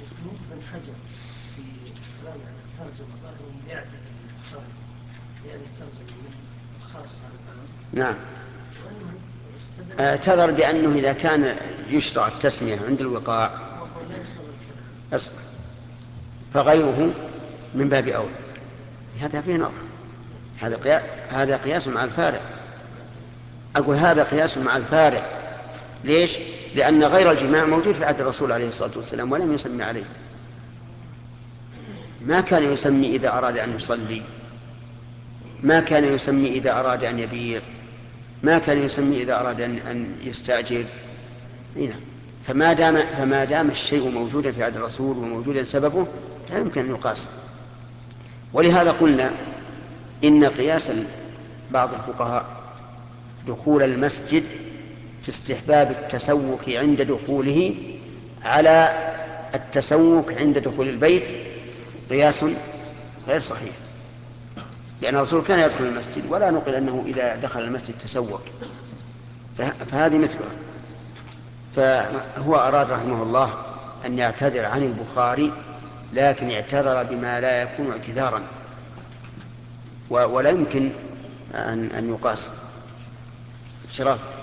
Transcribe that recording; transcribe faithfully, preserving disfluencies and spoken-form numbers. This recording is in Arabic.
ابن حجر في كلام عن الترجمة ظاهرهم يعتذر للبخاري لأن الترجمة من خاصة العام. نعم، اعتذر بأنه إذا كان يشرع التسمية عند الوقاع أصبر فغيره من باب أولى. هذا فيه نظر، هذا قياس هذا قياس مع الفارق. أقول هذا قياس مع الفارق. ليش؟ لأن غير الجماع موجود في عهد الرسول عليه الصلاة والسلام ولم يسمي عليه. ما كان يسمي إذا أراد أن يصلي، ما كان يسمي إذا أراد أن يبيع، ما كان يسمي إذا أراد أن يستأجر. هنا فما دام فما دام الشيء موجودا في عهد الرسول وموجودا سببه لا يمكن أن يقاس. ولهذا قلنا إن قياس بعض الفقهاء دخول المسجد في استحباب التسوك عند دخوله على التسوك عند دخول البيت قياس غير صحيح، لأن الرسول كان يدخل المسجد ولا نقل أنه إذا دخل المسجد تسوك، فهذه مثلها. فهو أراد رحمه الله أن يعتذر عن البخاري، لكن اعتذر بما لا يكون اعتذارا ولا يمكن أن, أن يقاس. شرف